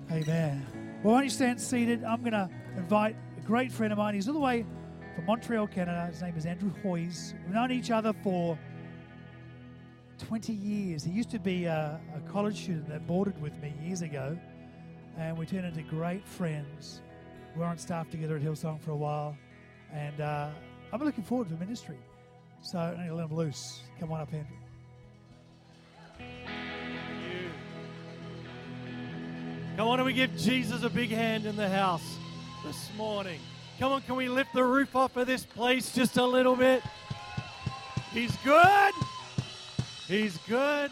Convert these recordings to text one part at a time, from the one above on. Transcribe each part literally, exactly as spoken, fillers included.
Amen. Well, why don't you stand seated? I'm going to invite a great friend of mine. He's all the way from Montreal, Canada. His name is Andrew Hoyes. We've known each other for twenty years. He used to be a, a college student that boarded with me years ago, and we turned into great friends. We were on staff together at Hillsong for a while, and uh, I'm looking forward to ministry. So I'm going to let him loose. Come on up, Andrew. Come on, and we give Jesus a big hand in the house this morning. Come on, can we lift the roof off of this place just a little bit? He's good. He's good.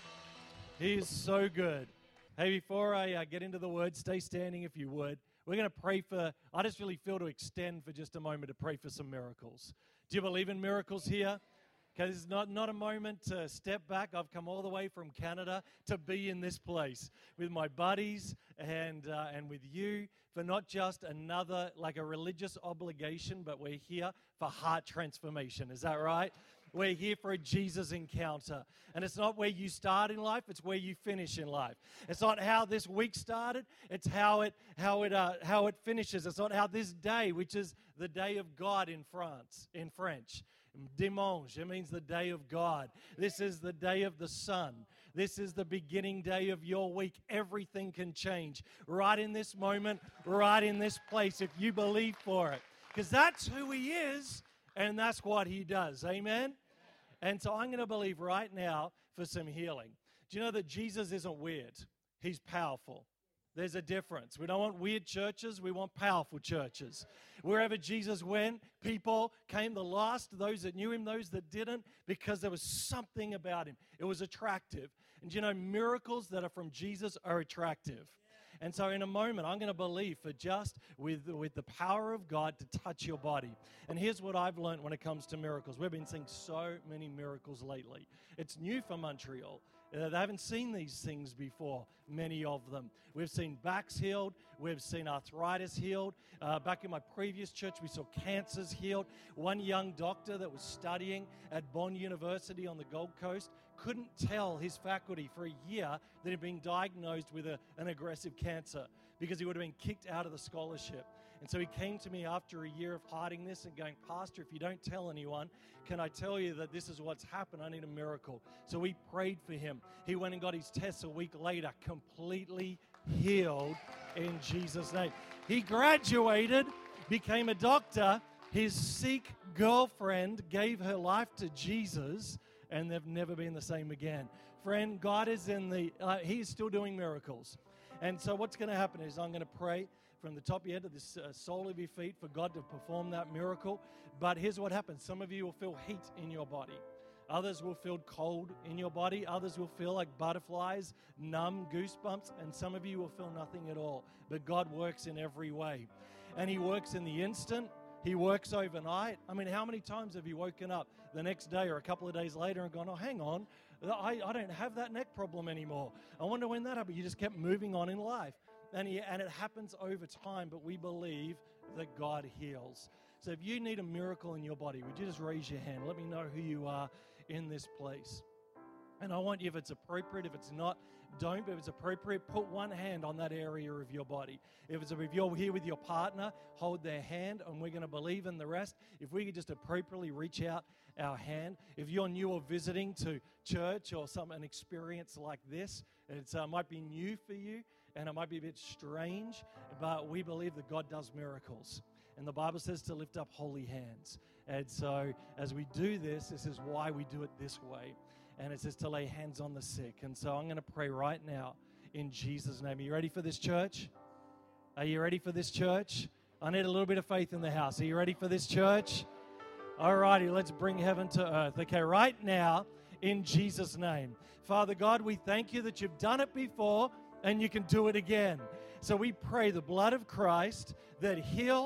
He's so good. Hey, before I uh, get into the word, stay standing if you would. We're going to pray for, I just really feel to extend for just a moment to pray for some miracles. Do you believe in miracles here? Because it's not, not a moment to step back. I've come all the way from Canada to be in this place with my buddies and uh, and with you for not just another, like a religious obligation, but we're here for heart transformation. Is that right? We're here for a Jesus encounter. And it's not where you start in life, it's where you finish in life. It's not how this week started, it's how it how it uh, how it finishes. It's not how this day, which is the day of God in France, in French. Dimanche, it means the day of God. This is the day of the Son. This is the beginning day of your week. Everything can change right in this moment, right in this place, if you believe for it. Because that's who He is, and that's what He does. Amen? And so I'm going to believe right now for some healing. Do you know that Jesus isn't weird? He's powerful. There's a difference. We don't want weird churches. We want powerful churches. Wherever Jesus went, people came, the lost, those that knew Him, those that didn't, because there was something about Him. It was attractive. And you know, miracles that are from Jesus are attractive. And so in a moment, I'm going to believe for just with, with the power of God to touch your body. And here's what I've learned when it comes to miracles. We've been seeing so many miracles lately. It's new for Montreal. Uh, they haven't seen these things before, many of them. We've seen backs healed. We've seen arthritis healed. Uh, back in my previous church, we saw cancers healed. One young doctor that was studying at Bond University on the Gold Coast couldn't tell his faculty for a year that he'd been diagnosed with a, an aggressive cancer because he would have been kicked out of the scholarship. And so he came to me after a year of hiding this and going, Pastor, if you don't tell anyone, can I tell you that this is what's happened? I need a miracle. So we prayed for him. He went and got his tests a week later, completely healed in Jesus' name. He graduated, became a doctor. His Sikh girlfriend gave her life to Jesus, and they've never been the same again. Friend, God is in the, uh, He is still doing miracles. And so what's going to happen is I'm going to pray from the top of your head to the uh, sole of your feet for God to perform that miracle. But here's what happens. Some of you will feel heat in your body. Others will feel cold in your body. Others will feel like butterflies, numb, goosebumps. And some of you will feel nothing at all. But God works in every way. And He works in the instant. He works overnight. I mean, how many times have you woken up the next day or a couple of days later and gone, oh, hang on, I, I don't have that neck problem anymore. I wonder when that happened. You just kept moving on in life. And, he, and it happens over time, but we believe that God heals. So if you need a miracle in your body, would you just raise your hand? Let me know who you are in this place. And I want you, if it's appropriate, if it's not, don't. But if it's appropriate, put one hand on that area of your body. If it's if you're here with your partner, hold their hand, and we're going to believe in the rest. If we could just appropriately reach out our hand. If you're new or visiting to church or some an experience like this, it uh, might be new for you, and it might be a bit strange, but we believe that God does miracles. And the Bible says to lift up holy hands. And so as we do this, this is why we do it this way. And it says to lay hands on the sick. And so I'm going to pray right now in Jesus' name. Are you ready for this, church? Are you ready for this, church? I need a little bit of faith in the house. Are you ready for this, church? All righty, let's bring heaven to earth. Okay, right now, in Jesus' name. Father God, we thank you that you've done it before and you can do it again. So we pray the blood of Christ that heals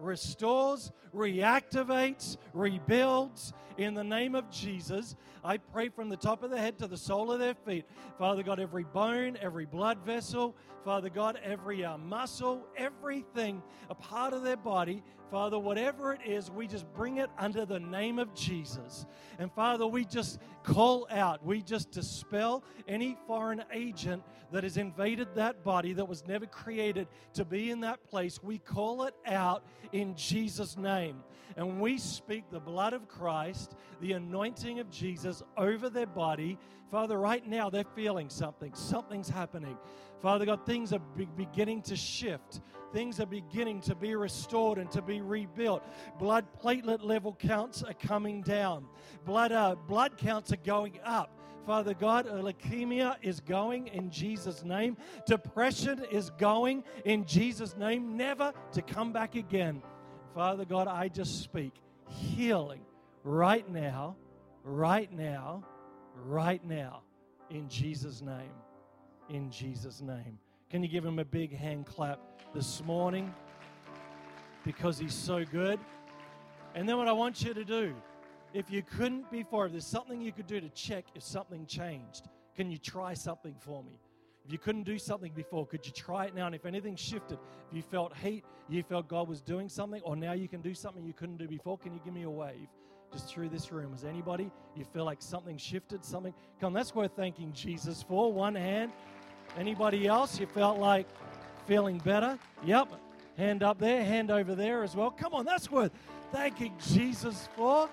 restores, reactivates, rebuilds. In the name of Jesus, I pray from the top of their head to the sole of their feet. Father God, every bone, every blood vessel, Father God, every uh, muscle, everything, a part of their body, Father, whatever it is, we just bring it under the name of Jesus. And Father, we just call out, we just dispel any foreign agent that has invaded that body that was never created to be in that place. We call it out in Jesus' name. And we speak the blood of Christ, the anointing of Jesus over their body. Father, right now they're feeling something. Something's happening. Father God, things are be- beginning to shift. Things are beginning to be restored and to be rebuilt. Blood platelet level counts are coming down. Blood, uh, blood counts are going up. Father God, leukemia is going in Jesus' name. Depression is going in Jesus' name, never to come back again. Father God, I just speak healing right now, right now, right now, in Jesus' name, in Jesus' name. Can you give him a big hand clap this morning? Because he's so good. And then what I want you to do, if you couldn't before, if there's something you could do to check if something changed, can you try something for me? If you couldn't do something before, could you try it now? And if anything shifted, if you felt heat, you felt God was doing something, or now you can do something you couldn't do before, can you give me a wave just through this room? Is anybody, you feel like something shifted, something? Come on, that's worth thanking Jesus for. One hand. Anybody else, you felt like feeling better? Yep. Hand up there, hand over there as well. Come on, that's worth thanking Jesus for.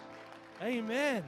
Amen.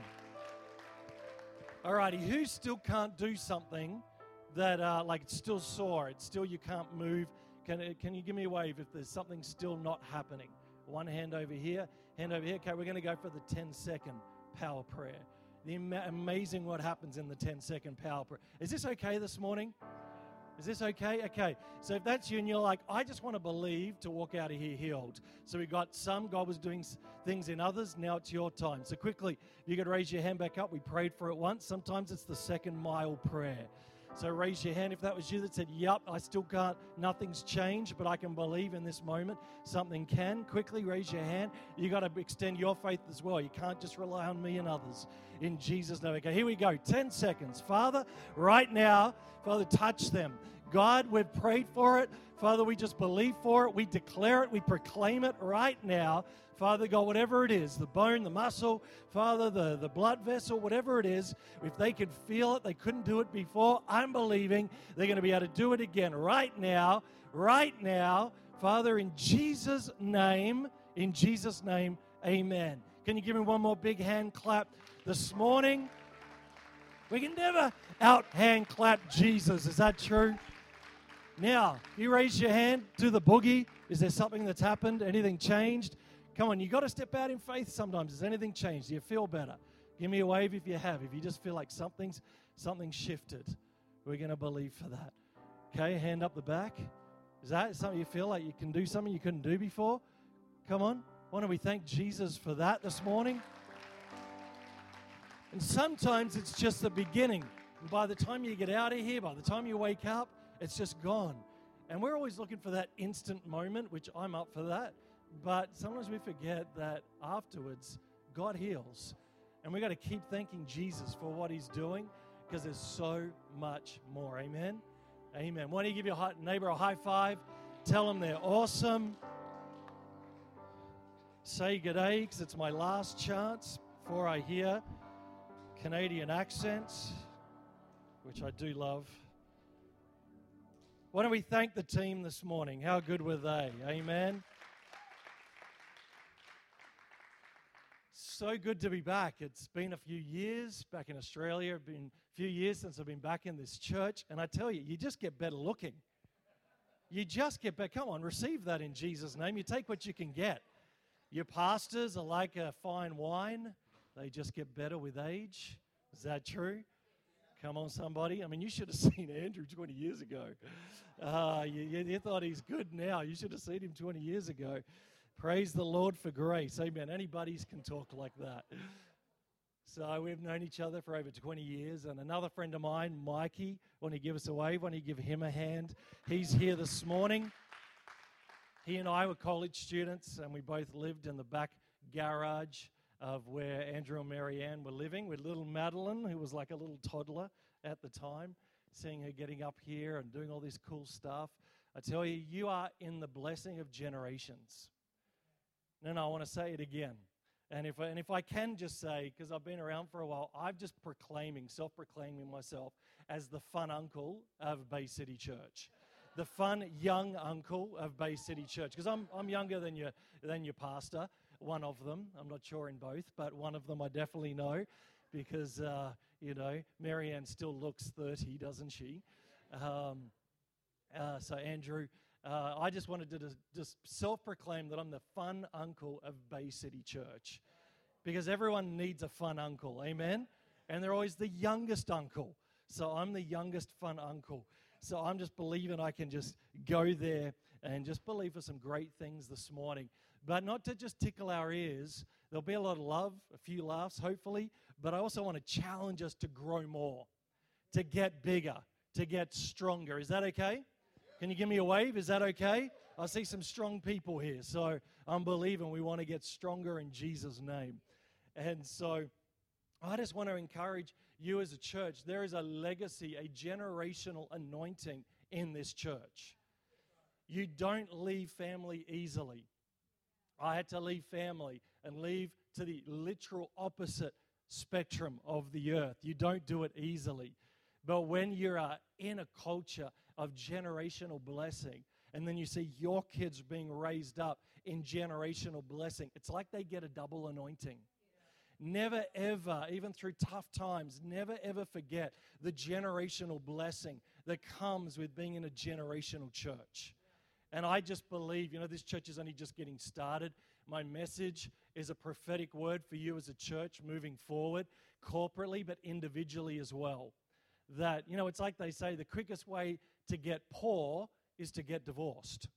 All righty, who still can't do something that, uh, like, it's still sore, it's still you can't move? Can, can you give me a wave if there's something still not happening? One hand over here, hand over here. Okay, we're going to go for the ten-second power prayer. The ama- amazing what happens in the ten-second power prayer. Is this okay this morning? Is this okay? Okay. So if that's you and you're like, I just want to believe to walk out of here healed. So we got some, God was doing things in others. Now it's your time. So quickly, if you could raise your hand back up. We prayed for it once. Sometimes it's the second mile prayer. So raise your hand if that was you that said, yep, I still can't, nothing's changed, but I can believe in this moment something can. Quickly raise your hand. You got to extend your faith as well. You can't just rely on me and others. In Jesus' name. Okay, here we go. ten seconds. Father, right now, Father, touch them. God, we've prayed for it. Father, we just believe for it. We declare it. We proclaim it right now. Father God, whatever it is, the bone, the muscle, Father, the, the blood vessel, whatever it is, if they could feel it, they couldn't do it before, I'm believing they're going to be able to do it again right now, right now. Father, in Jesus' name, in Jesus' name, amen. Can you give me one more big hand clap this morning? We can never out hand clap Jesus. Is that true? Now, you raise your hand to the boogie. Is there something that's happened? Anything changed? Come on, you got to step out in faith sometimes. Has anything changed? Do you feel better? Give me a wave if you have. If you just feel like something's something shifted, we're going to believe for that. Okay, hand up the back. Is that something you feel like you can do something you couldn't do before? Come on. Why don't we thank Jesus for that this morning? And sometimes it's just the beginning. And by the time you get out of here, by the time you wake up, it's just gone. And we're always looking for that instant moment, which I'm up for that. But sometimes we forget that afterwards, God heals. And we've got to keep thanking Jesus for what he's doing because there's so much more. Amen? Amen. Why don't you give your neighbor a high five? Tell them they're awesome. Say good day because it's my last chance before I hear Canadian accents, which I do love. Why don't we thank the team this morning? How good were they? Amen. So good to be back. It's been a few years back in Australia. It's been a few years since I've been back in this church. And I tell you, you just get better looking. You just get better. Come on, receive that in Jesus' name. You take what you can get. Your pastors are like a fine wine. They just get better with age. Is that true? Come on, somebody. I mean, you should have seen Andrew twenty years ago. Uh, you, you thought he's good now. You should have seen him twenty years ago. Praise the Lord for grace. Amen. Any buddies can talk like that. So we've known each other for over twenty years. And another friend of mine, Mikey, want to give us a wave? Want to give him a hand? He's here this morning. He and I were college students, and we both lived in the back garage of where Andrew and Mary Ann were living with little Madeline, who was like a little toddler at the time, seeing her getting up here and doing all this cool stuff. I tell you, you are in the blessing of generations. No, no, I want to say it again. And if, I, and if I can just say, because I've been around for a while, I'm just proclaiming, self-proclaiming myself as the fun uncle of Bay City Church. The fun young uncle of Bay City Church. Because I'm, I'm younger than your, than your pastor, one of them. I'm not sure in both, but one of them I definitely know. Because, uh, you know, Mary Ann still looks thirty, doesn't she? Um, uh, so, Andrew, uh, I just wanted to just self-proclaim that I'm the fun uncle of Bay City Church. Because everyone needs a fun uncle, amen? And they're always the youngest uncle. So I'm the youngest fun uncle. So I'm just believing I can just go there and just believe for some great things this morning. But not to just tickle our ears. There'll be a lot of love, a few laughs, hopefully. But I also want to challenge us to grow more, to get bigger, to get stronger. Is that okay? Can you give me a wave? Is that okay? I see some strong people here. So I'm believing we want to get stronger in Jesus' name. And so I just want to encourage you as a church. There is a legacy, a generational anointing in this church. You don't leave family easily. I had to leave family and leave to the literal opposite spectrum of the earth. You don't do it easily. But when you're uh, in a culture of generational blessing, and then you see your kids being raised up in generational blessing, it's like they get a double anointing. Never ever, even through tough times, never ever forget the generational blessing that comes with being in a generational church. And I just believe, you know, this church is only just getting started. My message is a prophetic word for you as a church moving forward, corporately, but individually as well. That, you know, it's like they say, the quickest way to get poor is to get divorced.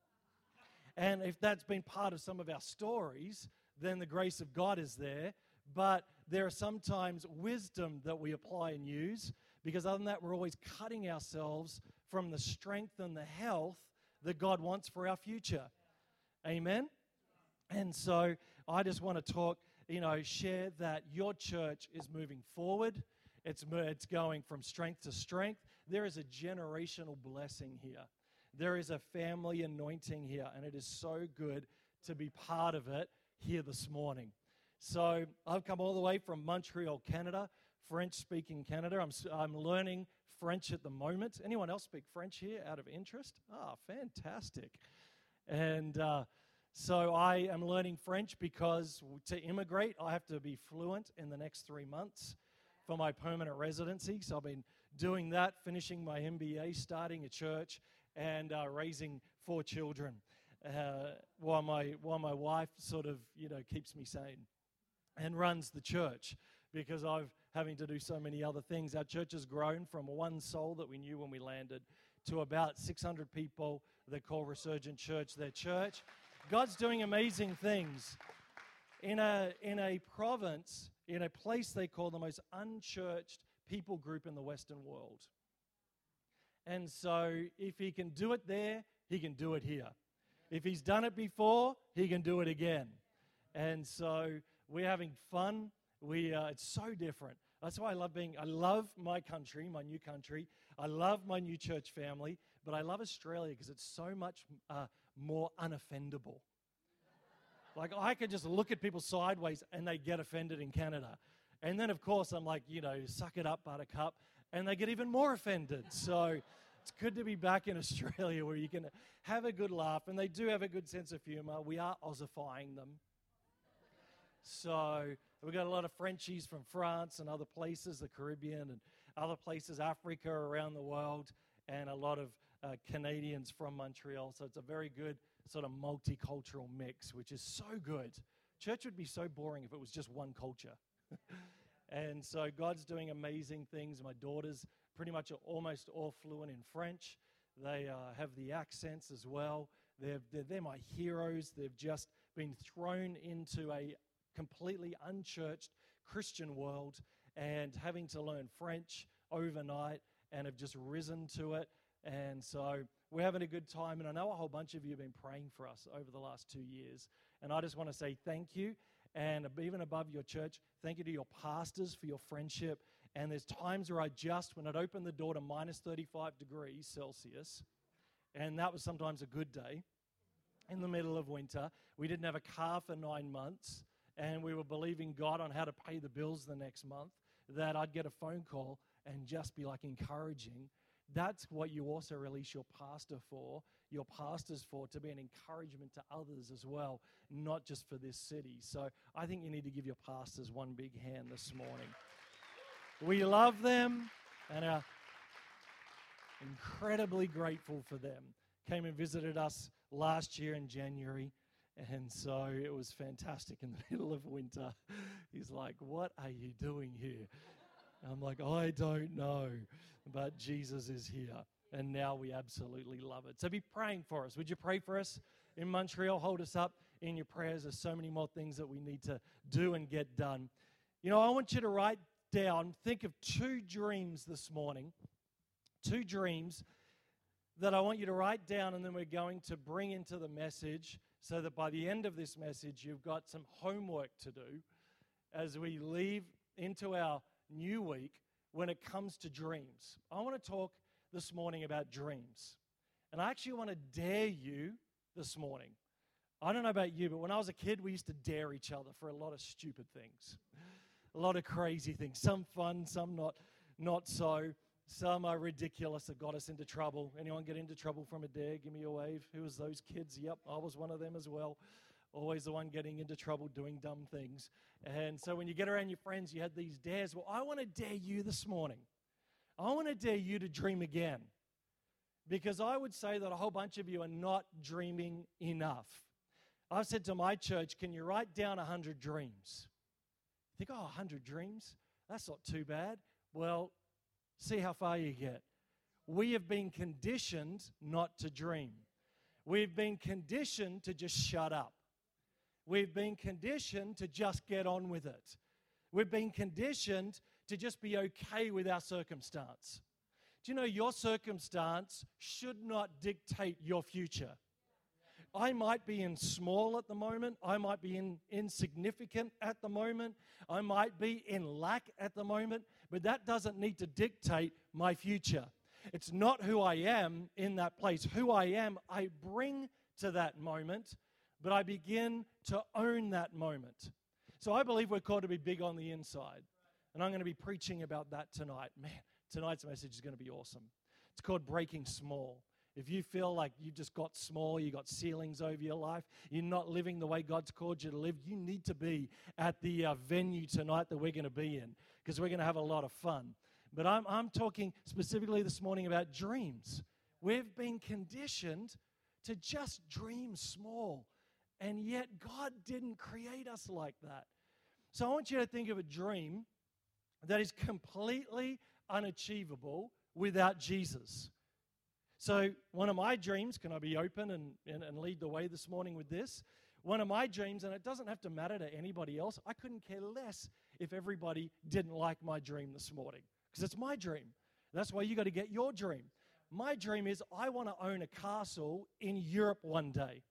And if that's been part of some of our stories, then the grace of God is there. But there are sometimes wisdom that we apply and use, because other than that, we're always cutting ourselves from the strength and the health that God wants for our future. Amen? And so I just want to talk, you know, share that your church is moving forward. It's, it's going from strength to strength. There is a generational blessing here. There is a family anointing here, and it is so good to be part of it here this morning. So I've come all the way from Montreal, Canada, French-speaking Canada. I'm, I'm learning French at the moment. Anyone else speak French here out of interest? Ah, fantastic. And uh, so I am learning French because to immigrate, I have to be fluent in the next three months for my permanent residency. So I've been doing that, finishing my M B A, starting a church, and uh, raising four children uh, while my while my wife sort of, you know, keeps me sane and runs the church, because I've having to do so many other things. Our church has grown from one soul that we knew when we landed to about six hundred people that call Resurgent Church their church. God's doing amazing things in a in a province, in a place they call the most unchurched people group in the Western world. And so if he can do it there, he can do it here. If he's done it before, he can do it again. And so we're having fun. We uh, it's so different. That's why I love being, I love my country, my new country. I love my new church family, but I love Australia because it's so much uh, more unoffendable. Like, I could just look at people sideways and they get offended in Canada. And then, of course, I'm like, you know, suck it up, buttercup, and they get even more offended. So it's good to be back in Australia where you can have a good laugh, and they do have a good sense of humor. We are Aussifying them. So we've got a lot of Frenchies from France and other places, the Caribbean and other places, Africa, around the world, and a lot of uh, Canadians from Montreal. So it's a very good sort of multicultural mix, which is so good. Church would be so boring if it was just one culture. And so God's doing amazing things. My daughters pretty much are almost all fluent in French. They uh, have the accents as well. They're, they're, they're my heroes. They've just been thrown into a completely unchurched Christian world and having to learn French overnight, and have just risen to it. And so we're having a good time, and I know a whole bunch of you have been praying for us over the last two years. And I just want to say thank you, and even above your church, thank you to your pastors for your friendship. And there's times where I just, when I'd open the door to minus thirty-five degrees Celsius, and that was sometimes a good day, in the middle of winter, we didn't have a car for nine months, and we were believing God on how to pay the bills the next month, that I'd get a phone call and just be like encouraging. That's what you also release your pastor for, your pastors for, to be an encouragement to others as well, not just for this city. So I think you need to give your pastors one big hand this morning. We love them and are incredibly grateful for them. Came and visited us last year in January, and so it was fantastic in the middle of winter. He's like, "What are you doing here?" I'm like, "I don't know, but Jesus is here." And now we absolutely love it. So be praying for us. Would you pray for us in Montreal? Hold us up in your prayers. There's so many more things that we need to do and get done. You know, I want you to write down, think of two dreams this morning, two dreams that I want you to write down, and then we're going to bring into the message so that by the end of this message, you've got some homework to do as we leave into our new week when it comes to dreams. I want to talk this morning about dreams. And I actually want to dare you this morning. I don't know about you, but when I was a kid, we used to dare each other for a lot of stupid things, a lot of crazy things, some fun, some not, not so. Some are ridiculous that got us into trouble. Anyone get into trouble from a dare? Give me a wave. Who was those kids? Yep, I was one of them as well. Always the one getting into trouble doing dumb things. And so when you get around your friends, you had these dares. Well, I want to dare you this morning. I want to dare you to dream again. Because I would say that a whole bunch of you are not dreaming enough. I've said to my church, can you write down one hundred dreams? You think, oh, one hundred dreams? That's not too bad. Well, see how far you get. We have been conditioned not to dream. We've been conditioned to just shut up. We've been conditioned to just get on with it. We've been conditioned to just be okay with our circumstance. Do you know your circumstance should not dictate your future? I might be in small at the moment. I might be in insignificant at the moment. I might be in lack at the moment. But that doesn't need to dictate my future. It's not who I am in that place. Who I am, I bring to that moment, but I begin to own that moment. So I believe we're called to be big on the inside. And I'm going to be preaching about that tonight. Man, tonight's message is going to be awesome. It's called Breaking Small. If you feel like you've just got small, you got ceilings over your life, you're not living the way God's called you to live, you need to be at the uh, venue tonight that we're going to be in, because we're going to have a lot of fun. But I'm, I'm talking specifically this morning about dreams. We've been conditioned to just dream small, and yet God didn't create us like that. So I want you to think of a dream that is completely unachievable without Jesus. So one of my dreams, can I be open and, and, and lead the way this morning with this? One of my dreams, and it doesn't have to matter to anybody else, I couldn't care less if everybody didn't like my dream this morning, because it's my dream. That's why you got to get your dream. My dream is I want to own a castle in Europe one day.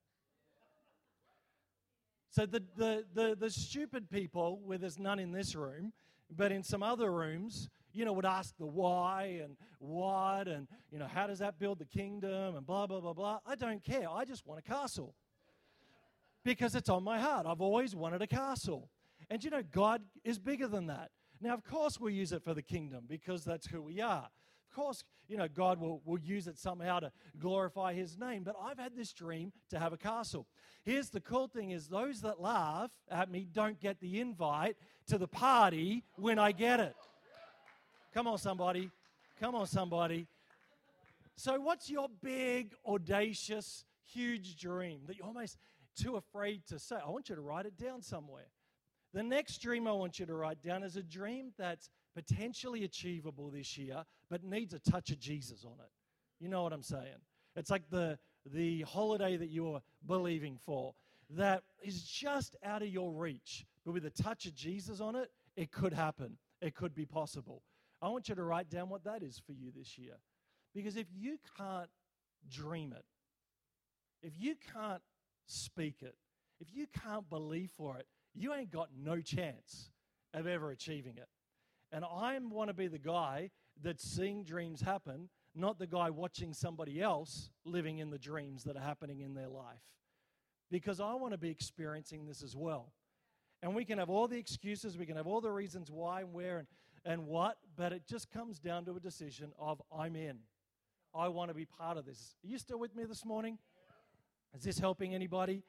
So the, the, the, the stupid people, where there's none in this room, but in some other rooms, you know, would ask the why and what and, you know, how does that build the kingdom and blah, blah, blah, blah. I don't care. I just want a castle because it's on my heart. I've always wanted a castle. And, you know, God is bigger than that. Now, of course, we'll use it for the kingdom because that's who we are. Of course, you know, God will, will use it somehow to glorify his name. But I've had this dream to have a castle. Here's the cool thing is those that laugh at me don't get the invite to the party when I get it. Come on, somebody. Come on, somebody. So what's your big, audacious, huge dream that you're almost too afraid to say? I want you to write it down somewhere. The next dream I want you to write down is a dream that's potentially achievable this year, but needs a touch of Jesus on it. You know what I'm saying? It's like the, the holiday that you're believing for that is just out of your reach, but with a touch of Jesus on it, it could happen. It could be possible. I want you to write down what that is for you this year. Because if you can't dream it, if you can't speak it, if you can't believe for it, you ain't got no chance of ever achieving it. And I want to be the guy that's seeing dreams happen, not the guy watching somebody else living in the dreams that are happening in their life. Because I want to be experiencing this as well. And we can have all the excuses, we can have all the reasons why and where and, and what, but it just comes down to a decision of I'm in. I want to be part of this. Are you still with me this morning? Is this helping anybody?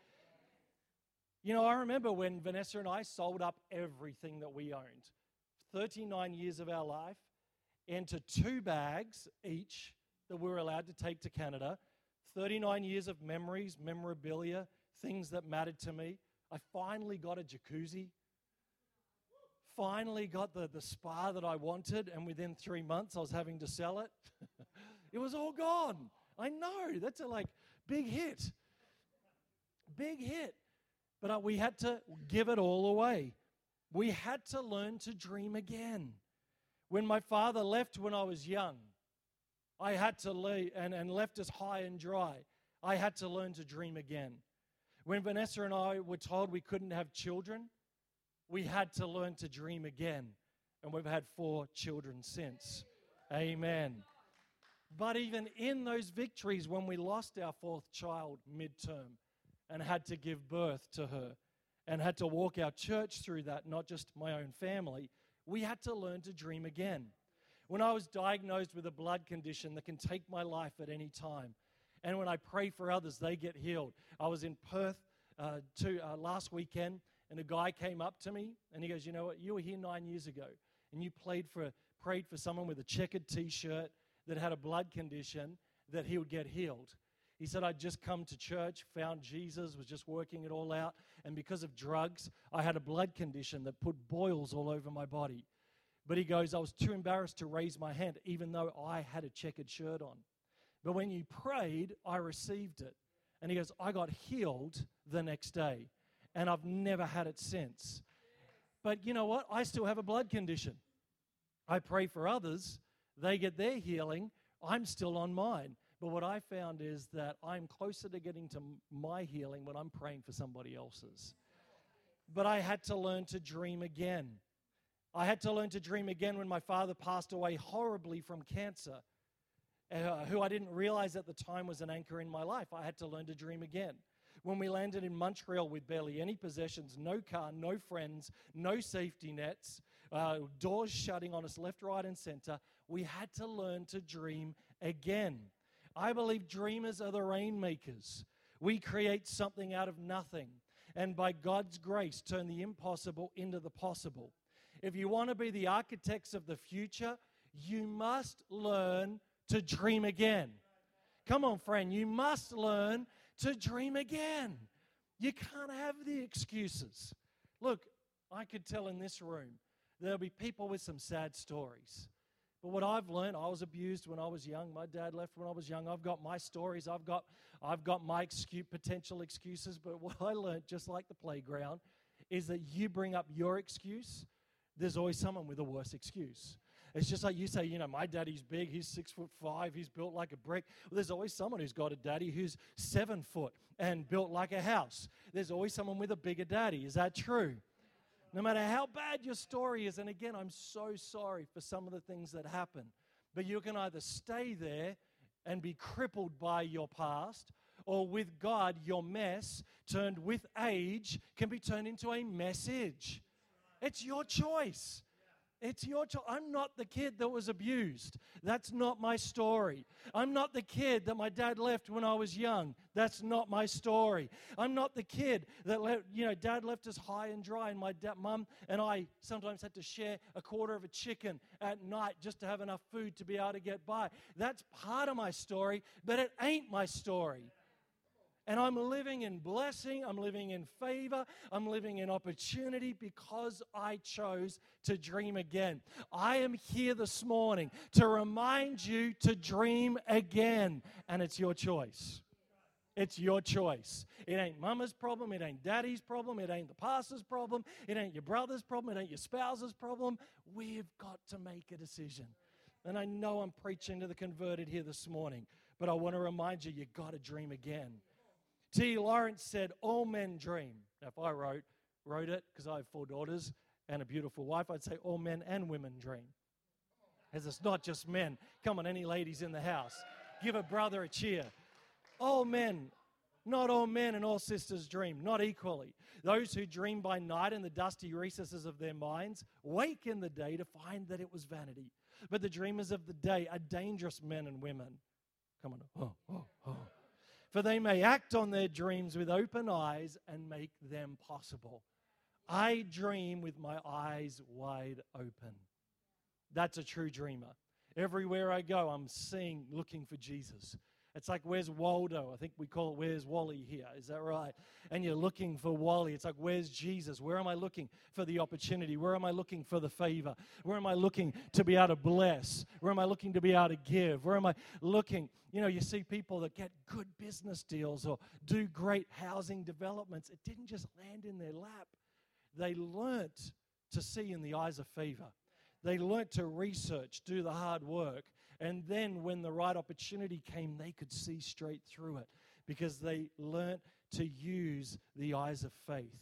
You know, I remember when Vanessa and I sold up everything that we owned. thirty-nine years of our life into two bags each that we were allowed to take to Canada. thirty-nine years of memories, memorabilia, things that mattered to me. I finally got a jacuzzi. Finally got the, the spa that I wanted, and within three months I was having to sell it. It was all gone. I know, that's a like big hit. Big hit. But uh, we had to give it all away. We had to learn to dream again. When my father left when I was young, I had to leave and, and left us high and dry. I had to learn to dream again. When Vanessa and I were told we couldn't have children, we had to learn to dream again. And we've had four children since. Amen. But even in those victories, when we lost our fourth child midterm and had to give birth to her and had to walk our church through that, not just my own family, we had to learn to dream again. When I was diagnosed with a blood condition that can take my life at any time, and when I pray for others, they get healed. I was in Perth uh, to, uh, last weekend, and a guy came up to me, and he goes, you know what, you were here nine years ago, and you played for, prayed for someone with a checkered T-shirt that had a blood condition that he would get healed. He said, I'd just come to church, found Jesus, was just working it all out, and because of drugs, I had a blood condition that put boils all over my body. But he goes, I was too embarrassed to raise my hand, even though I had a checkered shirt on. But when you prayed, I received it. And he goes, I got healed the next day, and I've never had it since. But you know what? I still have a blood condition. I pray for others. They get their healing. I'm still on mine. But what I found is that I'm closer to getting to my healing when I'm praying for somebody else's. But I had to learn to dream again. I had to learn to dream again when my father passed away horribly from cancer, uh, who I didn't realize at the time was an anchor in my life. I had to learn to dream again. When we landed in Montreal with barely any possessions, no car, no friends, no safety nets, uh, doors shutting on us left, right, and center, we had to learn to dream again. I believe dreamers are the rainmakers. We create something out of nothing, and by God's grace, turn the impossible into the possible. If you want to be the architects of the future, you must learn to dream again. Come on, friend, you must learn to dream again. You can't have the excuses. Look, I could tell in this room, there'll be people with some sad stories. But what I've learned, I was abused when I was young. My dad left when I was young. I've got my stories. I've got, I've got my excuse, potential excuses. But what I learned, just like the playground, is that you bring up your excuse, there's always someone with a worse excuse. It's just like you say, you know, my daddy's big, he's six foot five, he's built like a brick. Well, there's always someone who's got a daddy who's seven foot and built like a house. There's always someone with a bigger daddy. Is that true? No matter how bad your story is, and again, I'm so sorry for some of the things that happen, but you can either stay there and be crippled by your past, or with God, your mess, turned with age, can be turned into a message. It's your choice. It's your choice. I'm not the kid that was abused. That's not my story. I'm not the kid that my dad left when I was young. That's not my story. I'm not the kid that, let, you know, dad left us high and dry, and my dad, mum and I sometimes had to share a quarter of a chicken at night just to have enough food to be able to get by. That's part of my story, but it ain't my story. And I'm living in blessing, I'm living in favor, I'm living in opportunity because I chose to dream again. I am here this morning to remind you to dream again, and it's your choice. It's your choice. It ain't mama's problem, it ain't daddy's problem, it ain't the pastor's problem, it ain't your brother's problem, it ain't your spouse's problem. We've got to make a decision. And I know I'm preaching to the converted here this morning, but I want to remind you, you got to dream again. T. Lawrence said, all men dream. Now, if I wrote, wrote it, because I have four daughters and a beautiful wife, I'd say all men and women dream. As it's not just men. Come on, any ladies in the house, give a brother a cheer. All men, not all men and all sisters dream, not equally. Those who dream by night in the dusty recesses of their minds wake in the day to find that it was vanity. But the dreamers of the day are dangerous men and women. Come on. Oh, oh, oh. For they may act on their dreams with open eyes and make them possible. I dream with my eyes wide open. That's a true dreamer. Everywhere I go, I'm seeing, looking for Jesus. It's like, where's Waldo? I think we call it, where's Wally here? Is that right? And you're looking for Wally. It's like, where's Jesus? Where am I looking for the opportunity? Where am I looking for the favor? Where am I looking to be able to bless? Where am I looking to be able to give? Where am I looking? You know, you see people that get good business deals or do great housing developments. It didn't just land in their lap. They learnt to see in the eyes of favor. They learnt to research, do the hard work. And then when the right opportunity came, they could see straight through it because they learnt to use the eyes of faith.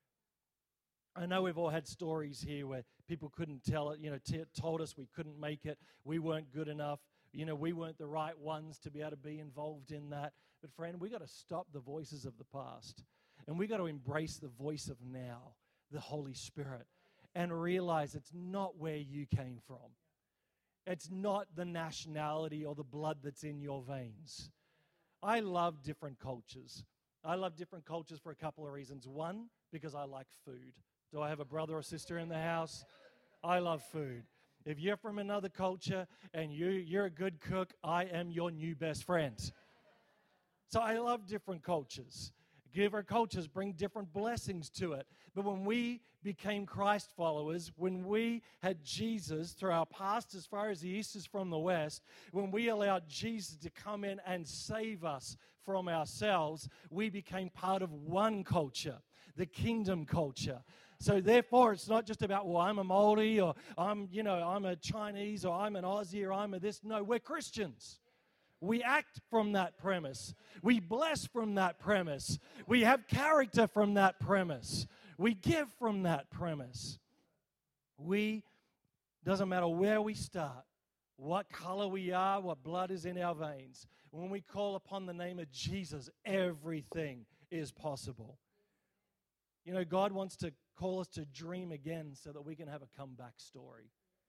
I know we've all had stories here where people couldn't tell it, you know, t- told us we couldn't make it, we weren't good enough, you know, we weren't the right ones to be able to be involved in that. But friend, we got to stop the voices of the past and we got to embrace the voice of now, the Holy Spirit, and realize it's not where you came from. It's not the nationality or the blood that's in your veins. I love different cultures. I love different cultures for a couple of reasons. One, because I like food. Do I have a brother or sister in the house? I love food. If you're from another culture and you, you're a good cook, I am your new best friend. So I love different cultures. Different cultures bring different blessings to it. But when we became Christ followers, when we had Jesus through our past as far as the east is from the west, when we allowed Jesus to come in and save us from ourselves, we became part of one culture, the kingdom culture. So therefore, it's not just about, well, I'm a Māori or I'm, you know, I'm a Chinese or I'm an Aussie or I'm a this. No, we're Christians. We act from that premise. We bless from that premise. We have character from that premise. We give from that premise. We, doesn't matter where we start, what color we are, what blood is in our veins. When we call upon the name of Jesus, everything is possible. You know, God wants to call us to dream again so that we can have a comeback story.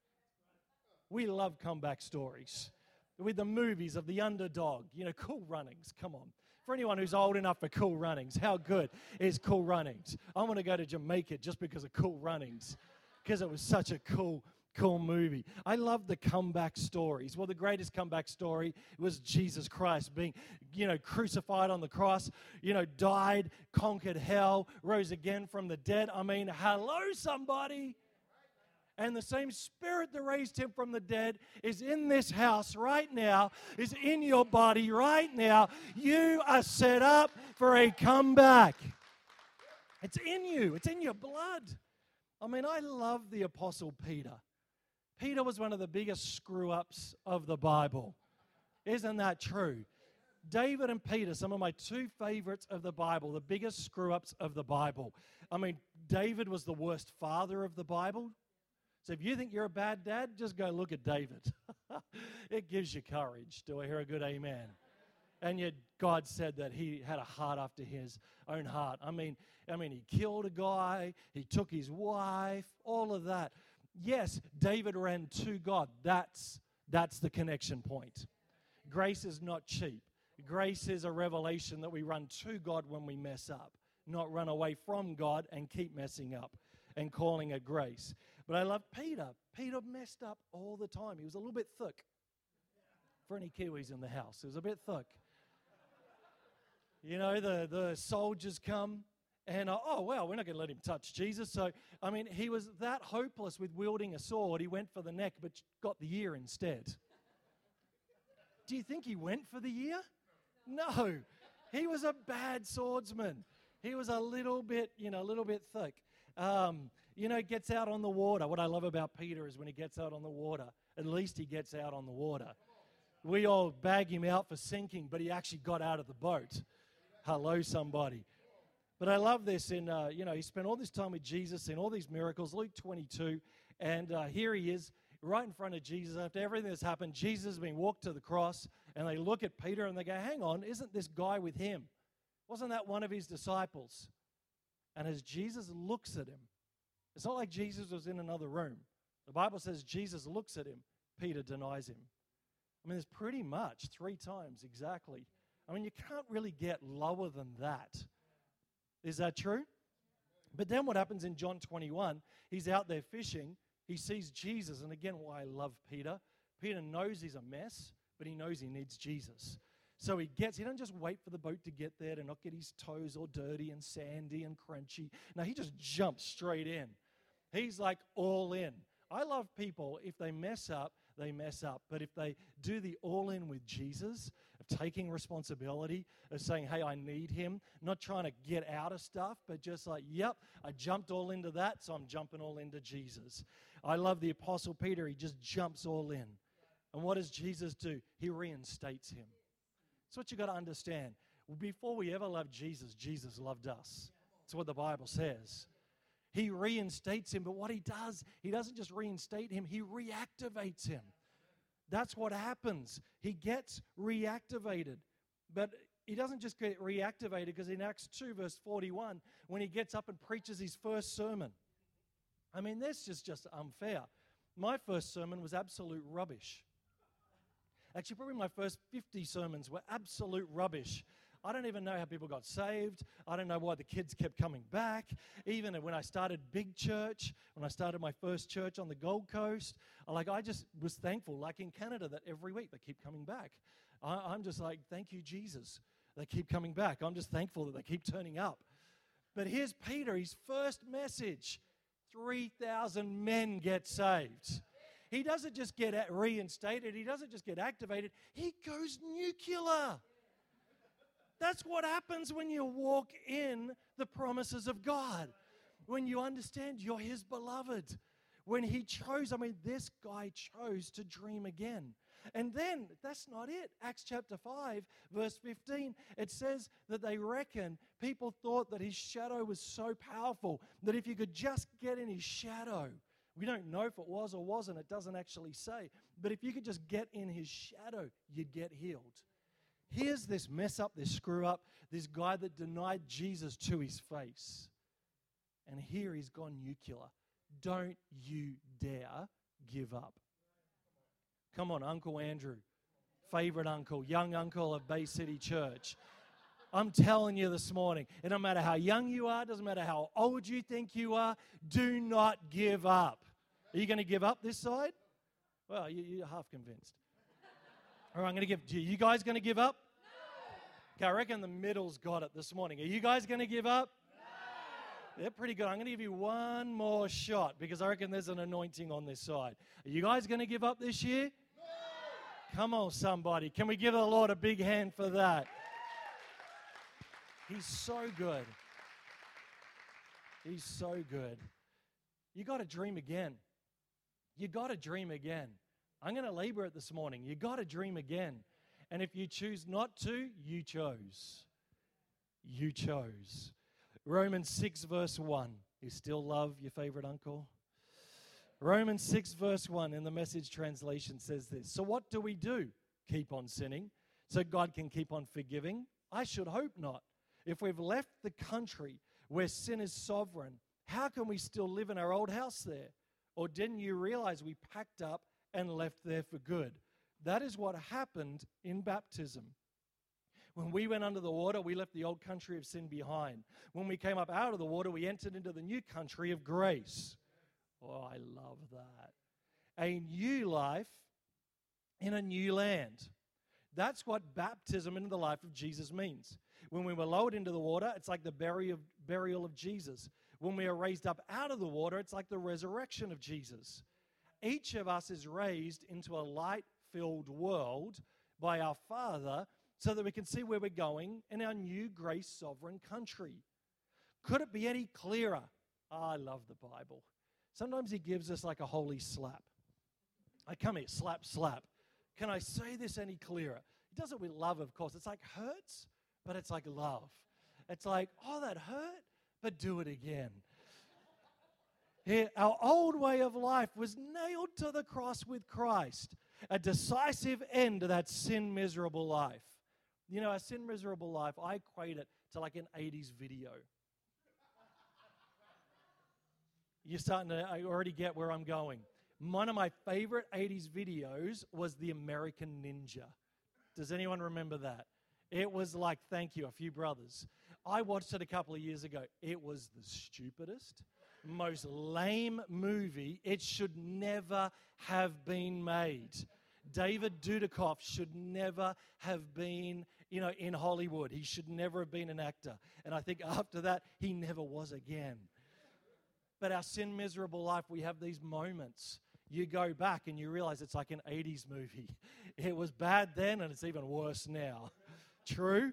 We love comeback stories. With the movies of the underdog, you know, Cool Runnings, come on. For anyone who's old enough for Cool Runnings, how good is Cool Runnings? I want to go to Jamaica just because of Cool Runnings, because it was such a cool, cool movie. I love the comeback stories. Well, the greatest comeback story was Jesus Christ being, you know, crucified on the cross, you know, died, conquered hell, rose again from the dead. I mean, hello, somebody. And the same Spirit that raised him from the dead is in this house right now, is in your body right now. You are set up for a comeback. It's in you. It's in your blood. I mean, I love the Apostle Peter. Peter was one of the biggest screw-ups of the Bible. Isn't that true? David and Peter, some of my two favorites of the Bible, the biggest screw-ups of the Bible. I mean, David was the worst father of the Bible. So if you think you're a bad dad, just go look at David. It gives you courage. Do I hear a good amen? And yet God said that he had a heart after his own heart. I mean, I mean, he killed a guy. He took his wife, all of that. Yes, David ran to God. That's, that's the connection point. Grace is not cheap. Grace is a revelation that we run to God when we mess up, not run away from God and keep messing up and calling it grace. But I love Peter. Peter messed up all the time. He was a little bit thick. For any Kiwis in the house, he was a bit thick. You know, the, the soldiers come and, uh, oh, well, we're not going to let him touch Jesus. So, I mean, he was that hopeless with wielding a sword. He went for the neck but got the ear instead. Do you think he went for the ear? No. He was a bad swordsman. He was a little bit, you know, a little bit thick. Um, you know, gets out on the water. What I love about Peter is when he gets out on the water, At least he gets out on the water. We all bag him out for sinking, but he actually got out of the boat. Hello, somebody. But I love this. In uh, you know, he spent all this time with Jesus and all these miracles. Luke twenty-two, and uh, here he is right in front of Jesus. After everything that's happened, Jesus has been walked to the cross, and they look at Peter and they go, hang on, isn't this guy with him? Wasn't that one of his disciples? And as Jesus looks at him, it's not like Jesus was in another room. The Bible says Jesus looks at him, Peter denies him. I mean, there's pretty much three times exactly. I mean, you can't really get lower than that. Is that true? But then what happens in John twenty-one, he's out there fishing, he sees Jesus, and again, why I love Peter. Peter knows he's a mess, but he knows he needs Jesus. So he gets, he doesn't just wait for the boat to get there to not get his toes all dirty and sandy and crunchy. No, he just jumps straight in. He's like all in. I love people, if they mess up, they mess up. But if they do the all in with Jesus, of taking responsibility, of saying, hey, I need him, not trying to get out of stuff, but just like, yep, I jumped all into that, so I'm jumping all into Jesus. I love the Apostle Peter. He just jumps all in. And what does Jesus do? He reinstates him. That's what you got to understand. Before we ever loved Jesus, Jesus loved us. That's what the Bible says. He reinstates him, but what he does, he doesn't just reinstate him, he reactivates him. That's what happens. He gets reactivated. But he doesn't just get reactivated, because in Acts two, verse forty-one, when he gets up and preaches his first sermon, I mean, this is just unfair. My first sermon was absolute rubbish. Actually, probably my first fifty sermons were absolute rubbish. I don't even know how people got saved. I don't know why the kids kept coming back. Even when I started Big Church, when I started my first church on the Gold Coast, like I just was thankful, like in Canada, that every week they keep coming back. I, I'm just like, thank you, Jesus. They keep coming back. I'm just thankful that they keep turning up. But here's Peter, his first message. three thousand men get saved. He doesn't just get reinstated. He doesn't just get activated. He goes nuclear. That's what happens when you walk in the promises of God. When you understand you're his beloved. When he chose, I mean, this guy chose to dream again. And then, that's not it. Acts chapter five, verse fifteen, it says that they reckon, people thought that his shadow was so powerful that if you could just get in his shadow, we don't know if it was or wasn't, it doesn't actually say, but if you could just get in his shadow, you'd get healed. Here's this mess up, this screw up, this guy that denied Jesus to his face. And here he's gone nuclear. Don't you dare give up. Come on, Uncle Andrew, favorite uncle, young uncle of Bay City Church. I'm telling you this morning, it doesn't matter how young you are, doesn't matter how old you think you are, do not give up. Are you going to give up this side? Well, you, you're half convinced. All right, I'm going to give, are you guys going to give up? No. Okay, I reckon the middle's got it this morning. Are you guys going to give up? No. They're pretty good. I'm going to give you one more shot, because I reckon there's an anointing on this side. Are you guys going to give up this year? No. Come on, somebody. Can we give the Lord a big hand for that? He's so good. He's so good. You got to dream again. You got to dream again. I'm going to labor it this morning. You got to dream again. And if you choose not to, you chose. You chose. Romans six verse one. You still love your favorite uncle? Romans six verse one in the Message translation says this. So what do we do? Keep on sinning so God can keep on forgiving? I should hope not. If we've left the country where sin is sovereign, how can we still live in our old house there? Or didn't you realize we packed up and left there for good? That is what happened in baptism. When we went under the water, we left the old country of sin behind. When we came up out of the water, we entered into the new country of grace. Oh, I love that. A new life in a new land. That's what baptism into the life of Jesus means. When we were lowered into the water, it's like the burial of, burial of Jesus. When we are raised up out of the water, it's like the resurrection of Jesus. Each of us is raised into a light-filled world by our Father so that we can see where we're going in our new grace-sovereign country. Could it be any clearer? Oh, I love the Bible. Sometimes he gives us like a holy slap. I come here, slap, slap. Can I say this any clearer? He does it with love, of course. It's like hurts, but it's like love. It's like, oh, that hurt, but do it again. Here, our old way of life was nailed to the cross with Christ, a decisive end to that sin miserable life. You know, a sin miserable life, I equate it to like an eighties video. You're starting to I already get where I'm going. One of my favorite eighties videos was The American Ninja. Does anyone remember that? It was like, thank you, a few brothers. I watched it a couple of years ago. It was the stupidest, most lame movie. It should never have been made. David Dudikoff should never have been, you know, in Hollywood. He should never have been an actor. And I think after that, he never was again. But our sin miserable life, we have these moments. You go back and you realize it's like an eighties movie. It was bad then and it's even worse now. True?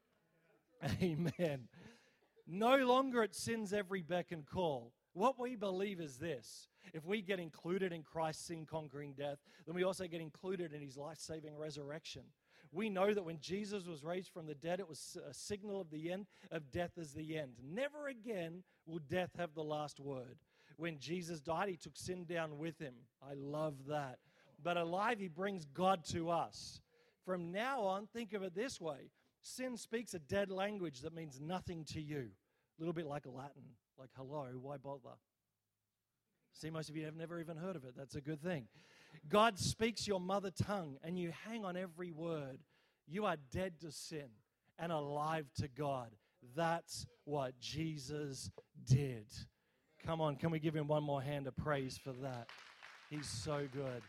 Amen. No longer it sins every beck and call. What we believe is this. If we get included in Christ's sin-conquering death, then we also get included in his life-saving resurrection. We know that when Jesus was raised from the dead, it was a signal of the end, of death as the end. Never again will death have the last word. When Jesus died, he took sin down with him. I love that. But alive, he brings God to us. From now on, think of it this way. Sin speaks a dead language that means nothing to you. A little bit like Latin, like hello, why bother? See, most of you have never even heard of it. That's a good thing. God speaks your mother tongue, and you hang on every word. You are dead to sin and alive to God. That's what Jesus did. Come on, can we give him one more hand of praise for that? He's so good.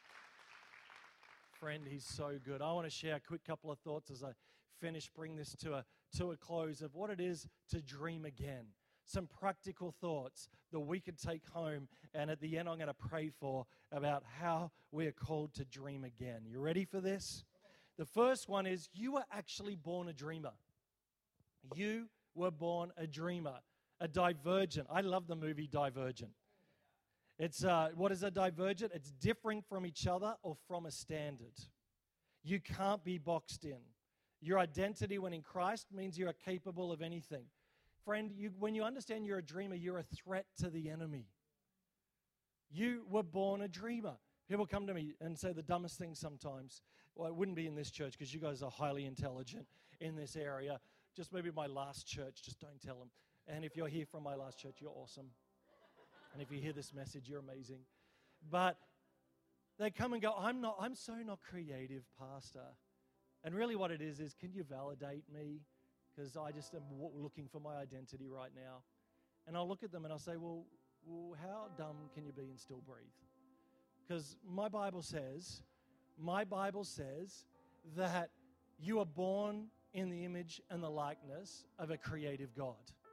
Friend, he's so good. I want to share a quick couple of thoughts as I finish, bring this to a, to a close of what it is to dream again. Some practical thoughts that we could take home, and at the end I'm going to pray for about how we are called to dream again. You ready for this? The first one is you were actually born a dreamer. You were born a dreamer, a divergent. I love the movie Divergent. It's uh, what is a divergent? It's differing from each other or from a standard. You can't be boxed in. Your identity when in Christ means you are capable of anything. Friend, you, when you understand you're a dreamer, you're a threat to the enemy. You were born a dreamer. People come to me and say the dumbest things sometimes. Well, it wouldn't be in this church because you guys are highly intelligent in this area. Just maybe my last church, just don't tell them. And if you're here from my last church, you're awesome. And if you hear this message, you're amazing. But they come and go, I'm not, I'm so not creative, Pastor. And really what it is is, can you validate me? Because I just am w- looking for my identity right now. And I'll look at them and I'll say, well, well how dumb can you be and still breathe? Because my Bible says, my Bible says that you are born in the image and the likeness of a creative God.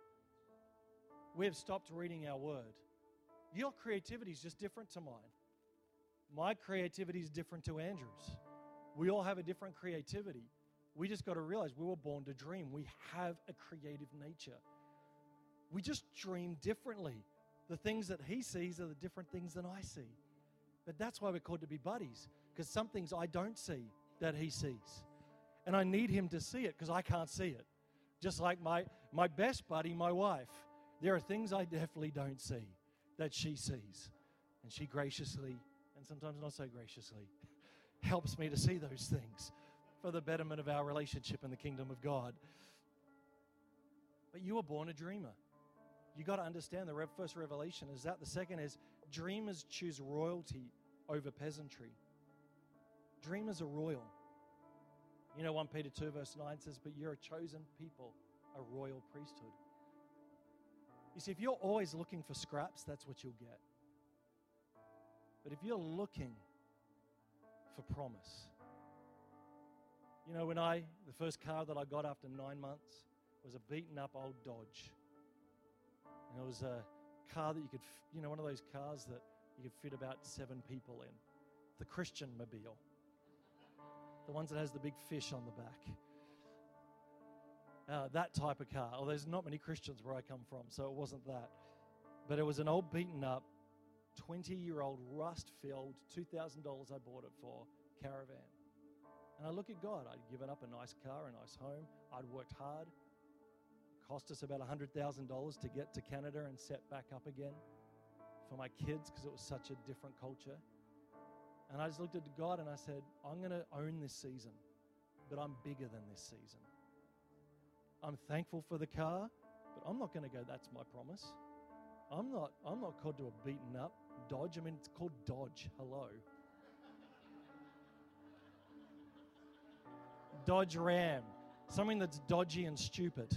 We have stopped reading our word. Your creativity is just different to mine. My creativity is different to Andrew's. We all have a different creativity. We just got to realize we were born to dream. We have a creative nature. We just dream differently. The things that he sees are the different things than I see. But that's why we're called to be buddies, because some things I don't see that he sees. And I need him to see it because I can't see it. Just like my, my best buddy, my wife. There are things I definitely don't see that she sees. And she graciously, and sometimes not so graciously, helps me to see those things for the betterment of our relationship in the kingdom of God. But you were born a dreamer. You got to understand the first revelation is that. The second is dreamers choose royalty over peasantry. Dreamers are royal. You know, First Peter two verse nine says, but you're a chosen people, a royal priesthood. You see, if you're always looking for scraps, that's what you'll get. But if you're looking for promise, you know, when I, the first car that I got after nine months was a beaten up old Dodge. And it was a car that you could, you know, one of those cars that you could fit about seven people in. The Christian mobile. The ones that has the big fish on the back. Uh, that type of car. Well, there's not many Christians where I come from, so it wasn't that. But it was an old beaten up twenty-year-old rust-filled, two thousand dollars I bought it for, caravan. And I look at God. I'd given up a nice car, a nice home. I'd worked hard. It cost us about one hundred thousand dollars to get to Canada and set back up again for my kids because it was such a different culture. And I just looked at God and I said, I'm going to own this season, but I'm bigger than this season. I'm thankful for the car, but I'm not going to go, that's my promise. I'm not, I'm not called to a beaten up Dodge. I mean, it's called Dodge. Hello. Dodge Ram. Something that's dodgy and stupid.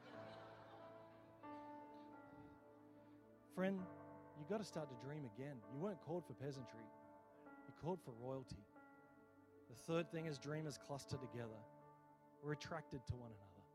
Friend, you got to start to dream again. You weren't called for peasantry. You're called for royalty. The third thing is dreamers cluster together. We're attracted to one another.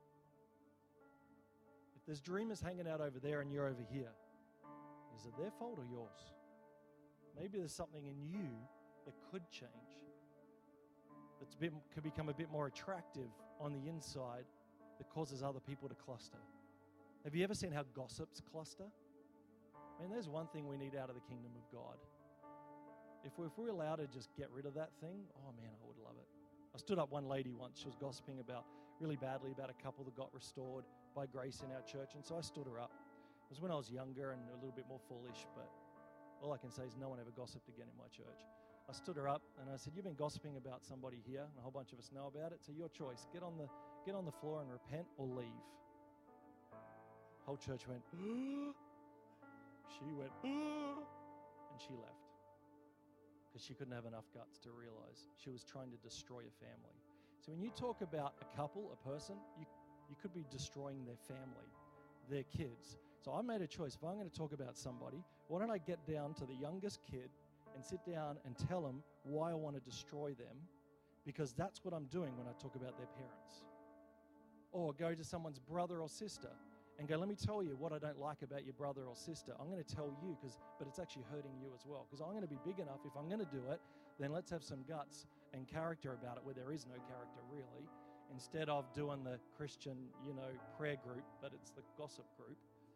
If there's dreamers hanging out over there and you're over here, is it their fault or yours? Maybe there's something in you that could change, that's a bit, could become a bit more attractive on the inside that causes other people to cluster. Have you ever seen how gossips cluster? I mean, there's one thing we need out of the kingdom of God. If we're, if we're allowed to just get rid of that thing, oh man, I would love it. I stood up one lady once, she was gossiping about really badly about a couple that got restored by grace in our church, and so I stood her up. It was when I was younger and a little bit more foolish, but all I can say is no one ever gossiped again in my church. I stood her up and I said, you've been gossiping about somebody here, and a whole bunch of us know about it, so your choice. Get on the, get on the floor and repent or leave. Whole church went, she went, and she left. Because she couldn't have enough guts to realize she was trying to destroy a family. So when you talk about a couple, a person, you, you could be destroying their family, their kids. So I made a choice. If I'm going to talk about somebody, why don't I get down to the youngest kid and sit down and tell them why I want to destroy them, because that's what I'm doing when I talk about their parents. Or go to someone's brother or sister and go, let me tell you what I don't like about your brother or sister. I'm going to tell you, because, but it's actually hurting you as well. Because I'm going to be big enough, if I'm going to do it, then let's have some guts and character about it where there is no character really, instead of doing the Christian, you know, prayer group, but it's the gossip group.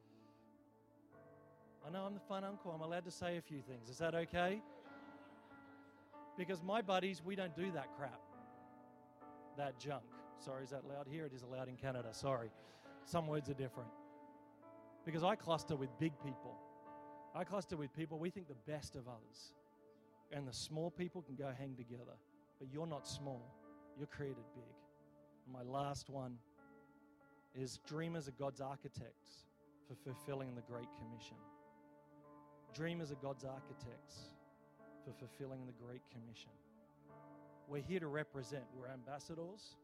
I know I'm the fun uncle. I'm allowed to say a few things. Is that okay? Because my buddies, we don't do that crap. That junk. Sorry, is that loud here? It is loud in Canada. Sorry. Some words are different. Because I cluster with big people. I cluster with people, we think the best of others. And the small people can go hang together. But you're not small. You're created big. And my last one is dreamers are God's architects for fulfilling the Great Commission. Dreamers are God's architects for fulfilling the Great Commission. We're here to represent. We're ambassadors.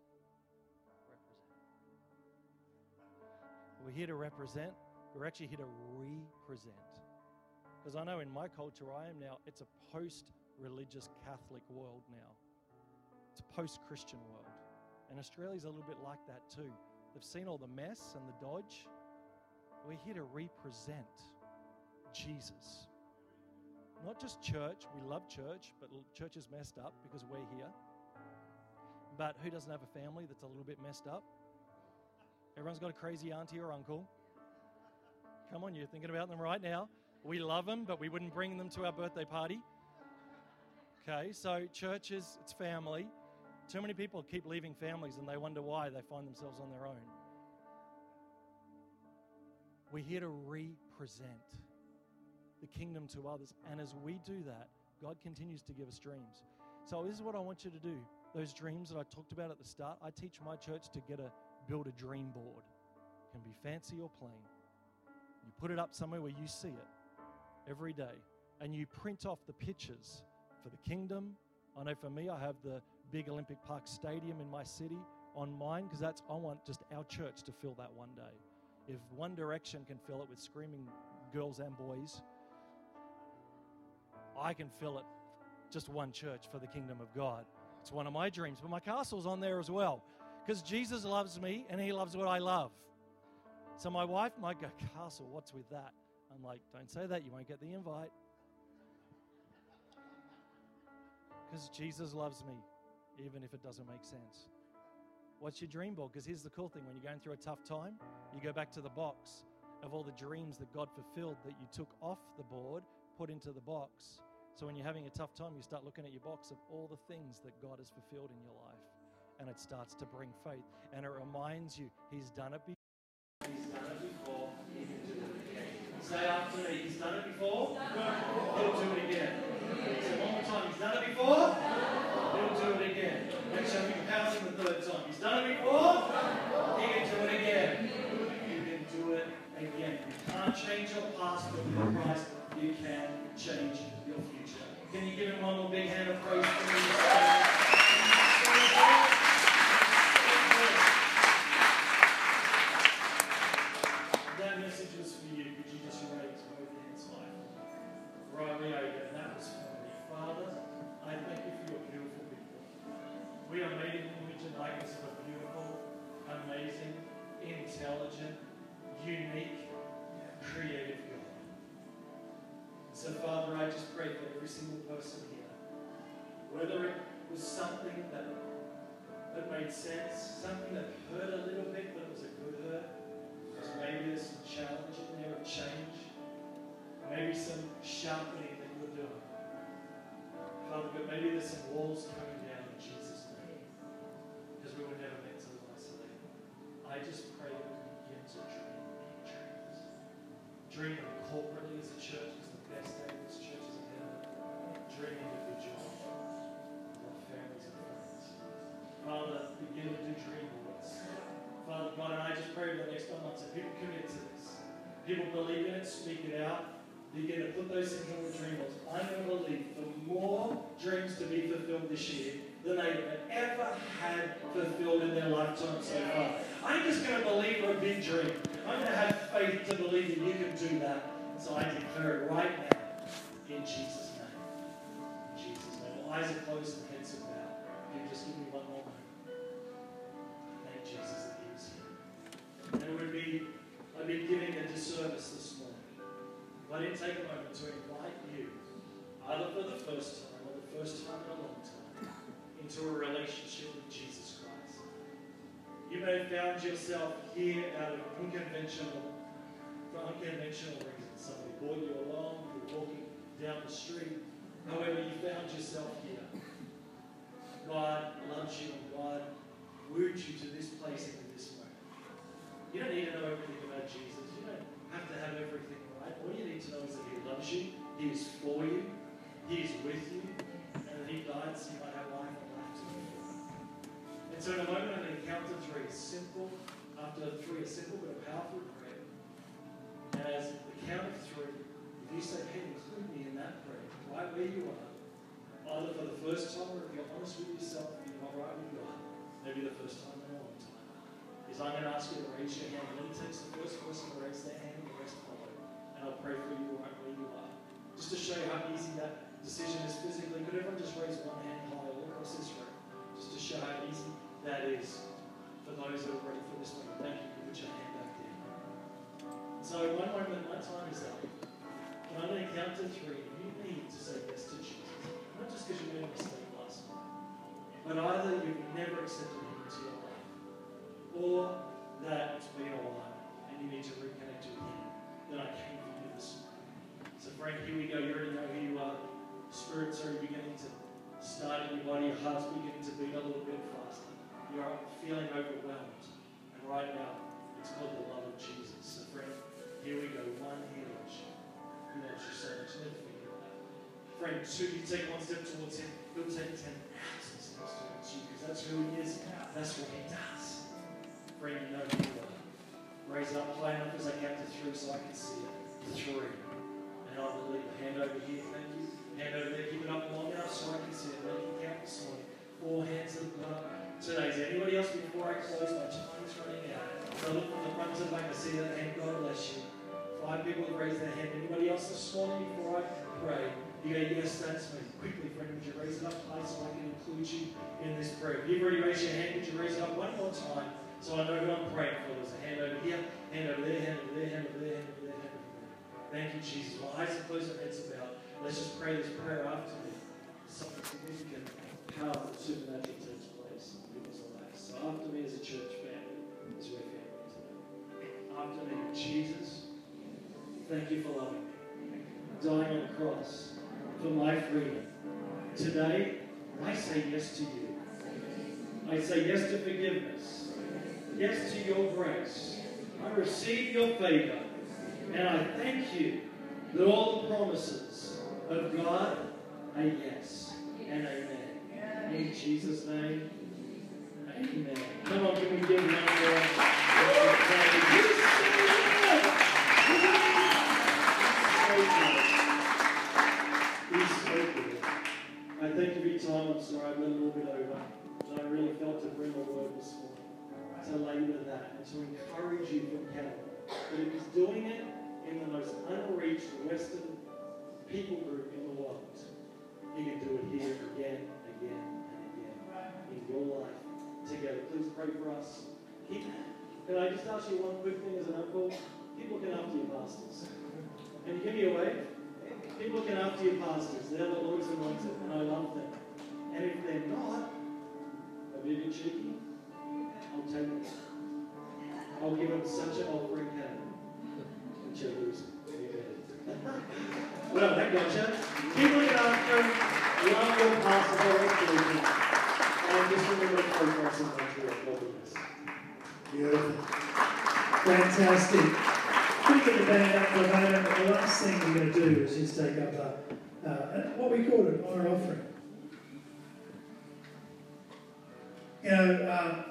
We're here to represent. We're actually here to represent. Because I know in my culture I am now, it's a post-religious Catholic world now. It's a post-Christian world. And Australia's a little bit like that too. They've seen all the mess and the dodge. We're here to represent Jesus. Not just church. We love church, but church is messed up because we're here. But who doesn't have a family that's a little bit messed up? Everyone's got a crazy auntie or uncle. Come on, you're thinking about them right now. We love them, but we wouldn't bring them to our birthday party. Okay, so churches, it's family. Too many people keep leaving families and they wonder why they find themselves on their own. We're here to represent the kingdom to others. And as we do that, God continues to give us dreams. So this is what I want you to do. Those dreams that I talked about at the start, I teach my church to get a build a dream board. It can be fancy or plain. You put it up somewhere where you see it every day. And you print off the pictures for the kingdom. I know for me, I have the big Olympic Park Stadium in my city on mine, because that's, I want just our church to fill that one day. If One Direction can fill it with screaming girls and boys, I can fill it just one church for the kingdom of God. It's one of my dreams. But my castle's on there as well, because Jesus loves me and he loves what I love. So my wife might go, Castle, what's with that? I'm like, don't say that, you won't get the invite. Because Jesus loves me, even if it doesn't make sense. What's your dream board? Because here's the cool thing. When you're going through a tough time, you go back to the box of all the dreams that God fulfilled that you took off the board, put into the box. So when you're having a tough time, you start looking at your box of all the things that God has fulfilled in your life. And it starts to bring faith. And it reminds you, He's done it before. He's done it before. He can do it again. Say after me, He's done it before. He'll do it again. Say one more time, He's done it before. He'll do it again. Make sure we pound him the third time. He's done it before. He can do it again. You can do it again. You can't change your past, but with Christ, you can change your future. Can you give Him one more big hand of praise for me? That message was for you. Could you just raise both hands high? Right where you go. That was for me. Father, I thank you for your beautiful people. We are made in the image and likeness of a beautiful, amazing, intelligent, unique, creative God. So, Father, I just pray for every single person here, whether it was something that, that made sense, something that hurt a little bit, but it was a good hurt, because maybe there's some challenge in there, a change, maybe some sharpening that you're doing. Father, but maybe there's some walls coming down in Jesus' name, because we were never meant to live isolated. I just pray that we begin to dream big dreams. Dream them corporately as a church, because the best day of this church is ahead of it. Dream individually, with our families and friends. Father, begin to do dream boards. Father God, and I just pray over the next one month that people commit to this. People believe in it, speak it out. Begin to put those things on the dream boards. I'm going to believe for more dreams to be fulfilled this year than they've ever had fulfilled in their lifetime so far. I'm just going to believe for a big dream. I'm going to have faith to believe that you can do that. So I declare it right now in Jesus' name. In Jesus' name. Well, eyes are closed and heads are bowed. Can you just give me one more moment? Thank Jesus that He was here. And it would be, I'd be giving a disservice this morning if I didn't take a moment to invite you, either for the first time or the first time in a long time, into a relationship with Jesus Christ. You may have found yourself here out of unconventional, for unconventional reasons. Somebody brought you along, you were walking down the street. However, you found yourself here. God loves you and God wooed you to this place and to this moment. You don't need to know everything about Jesus. You don't have to have everything right. All you need to know is that He loves you, He is for you, He is with you, and that He died so you might have life and life to live. And so in a moment I'm going to count to three. It's simple. After three, a simple but a powerful prayer. And as the count of three, if you say, hey, include me in that prayer, right where you are, either for the first time or if you're honest with yourself, you're not right with God, maybe the first time in a long time, is I'm going to ask you to raise your hand. And it takes the first person to raise their hand and the rest follow. And I'll pray for you right where you are. Just to show you how easy that decision is physically, could everyone just raise one hand high all across this room? Just to show how easy that is for those that are ready for this one. Thank you. Put your hand back there. So one moment, my time is up. And I'm going to count to three. You need to say yes to Jesus. Not just because you made a mistake last night, but either you've never accepted Him into your life, or that it's been a while and you need to reconnect with Him. Then I came for you this morning. So friend, here we go. You already know who you are. Spirit's already beginning to start in your body. Your heart's beginning to beat a little bit faster. You're feeling overwhelmed. And right now, it's called the love of Jesus. So friend, here we go. One, He loves you. He loves you so much. Never forget that. Friend, two, you take one step towards Him. He'll take ten thousand steps towards you because that's who He is. That's what He does. Friend, you know who you are. Raise it up high enough as I count to three so I can see it. Three. And I believe it. Hand over here, thank you. Hand over there, keep it up long enough so I can see it. Let me count this morning. Four hands have gone up. Today, is there anybody else before I close? My time is running out. So look from the front to the back. I see that hand. God bless you. Five people have raised their hand. Anybody else this morning before I pray? You go, yes, that's me. Quickly, friend, would you raise it up high so I can include you in this prayer? If you've already raised your hand, would you raise it up one more time? So I know who I'm praying for. There's a hand over here, hand over there, hand over there, hand over there, hand over there, hand over there. Thank you, Jesus. While eyes are closed and heads are bowed, let's just pray this prayer after me. Something significant, powerful, supernatural takes place in people's lives. So after me as a church family, as we're family today. After me, Jesus, thank you for loving me. dying on the cross for my freedom. Today, I say yes to you. I say yes to forgiveness. Yes to your grace. I receive your favor. And I thank you that all the promises of God are yes and amen. In Jesus' name, amen. Come on, can we give one more? He's so good. I thank you for your time. I'm sorry I went a little bit over. But I really felt to bring a word this morning, to labour that, and to encourage you from Canada. But if he's doing it in the most unreached Western people group in the world, he can do it here again, again, and again in your life together. Please pray for us. Keep, can I just ask you one quick thing as an uncle? Keep looking after your pastors. Can you give me a wave? Keep looking after your pastors. They're the Lord's anointed, and I love them. And if they're not, a bit cheeky, I'll take them. I'll give them such an offering can. And she'll lose. Well, that gotcha. Keep looking after them. Love your pastors. I love you. And just remember to pray for us in Montreal. God bless. Beautiful. Fantastic. We're going to band up for a moment, but the last thing we're going to do is just take up a, uh, what we call an honour offering. You know, um,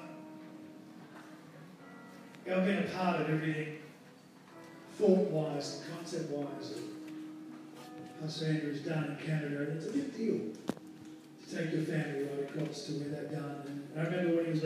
I've been a part of everything thought-wise and concept-wise that Pastor Andrew's done in Canada, and it's a big deal to take your family right across to where they've done. And I remember when he was